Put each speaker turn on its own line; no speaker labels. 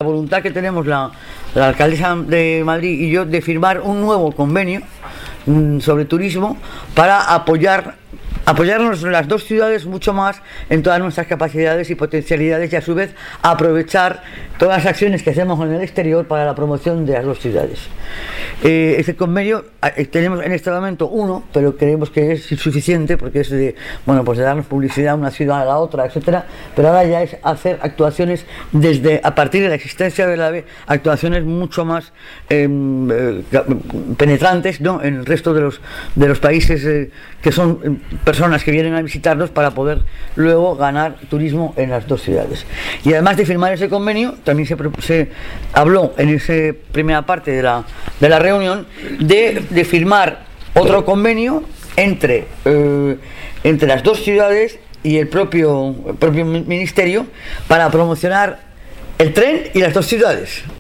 voluntad que tenemos la alcaldesa de Madrid y yo de firmar un nuevo convenio sobre turismo para apoyarnos en las dos ciudades mucho más en todas nuestras capacidades y potencialidades, y a su vez aprovechar todas las acciones que hacemos en el exterior para la promoción de las dos ciudades. Este convenio tenemos en este momento uno, pero creemos que es insuficiente porque es de darnos publicidad a una ciudad a la otra, etcétera, pero ahora ya es hacer actuaciones a partir de la existencia del AVE, actuaciones mucho más penetrantes, ¿no?, en el resto de los países que son personas que vienen a visitarnos, para poder luego ganar turismo en las dos ciudades. Y además de firmar ese convenio, también se habló en esa primera parte de la reunión de firmar otro convenio entre las dos ciudades y el propio ministerio para promocionar el tren y las dos ciudades.